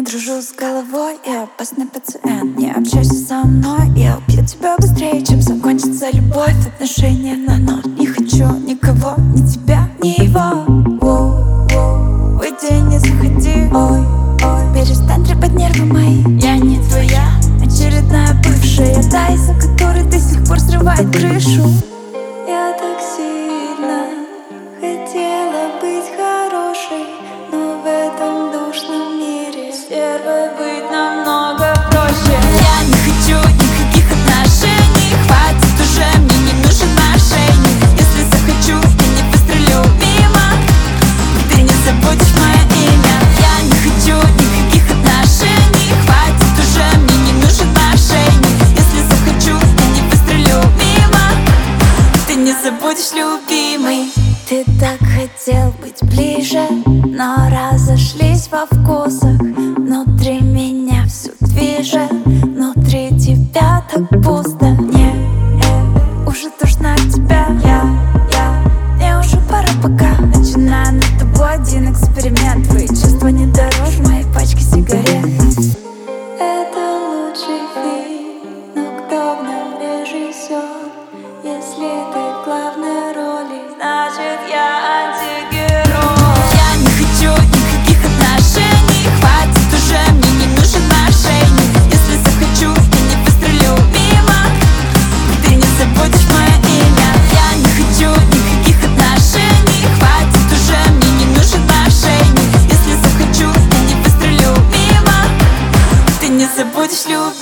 не дружу с головой, я опасный пациент. Не общайся со мной, я убью тебя быстрее, чем закончится любовь. Отношения на ноль. Не хочу никого, ни тебя, ни его. Выйди, не заходи, ой, перестань трепать нервы мои. Я не твоя, очередная бывшая, та, из-за которой до сих пор срывает крышу. Я так сильно хотела быть хорошей, но в этом душном мире стервой быть намного проще. Я не хочу никаких отношений, хватит уже, мне не нужен мошенник. Если захочу, я не выстрелю мимо, ты не забудешь мое имя. Я не хочу никаких отношений, хватит уже, мне не нужен мошенник. Если захочу, я не выстрелю мимо, ты не забудешь, любимый. Ты так хотел быть ближе, но разошлись во вкусах. Внутри меня все движет, внутри тебя так пусто. Мне уже тошно от тебя, мне уже пора пока. Начинаю над тобой один эксперимент. Твои чувства не дороже моей пачки сигарет. Это лучший фильм, но кто в нем режиссер? Если ты в главной роли, значит я антигерой. Я не хочу никаких отношений, хватит уже, мне не нужен мошенник. Если захочу, я не выстрелю мимо, ты не забудешь мое имя. Я не хочу никаких отношений, хватит уже, мне не нужен мошенник. Если захочу, я не выстрелю мимо, ты не забудешь, любить.